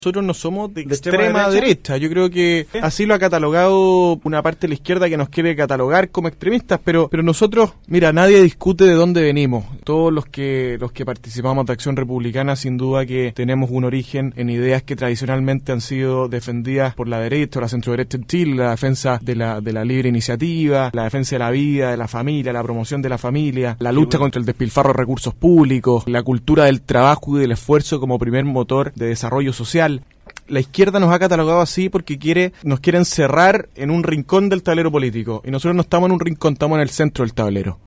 Nosotros no somos de extrema derecha. Yo creo que así lo ha catalogado una parte de la izquierda que nos quiere catalogar como extremistas, pero nosotros, mira, nadie discute de dónde venimos. Todos los que participamos de Acción Republicana, sin duda que tenemos un origen en ideas que tradicionalmente han sido defendidas por la derecha o la centroderecha en Chile, la defensa de la libre iniciativa, la defensa de la vida, de la familia, la promoción de la familia, la lucha contra el despilfarro de recursos públicos, la cultura del trabajo y del esfuerzo como primer motor de desarrollo social. La izquierda nos ha catalogado así porque nos quiere encerrar en un rincón del tablero político, y nosotros no estamos en un rincón, estamos en el centro del tablero.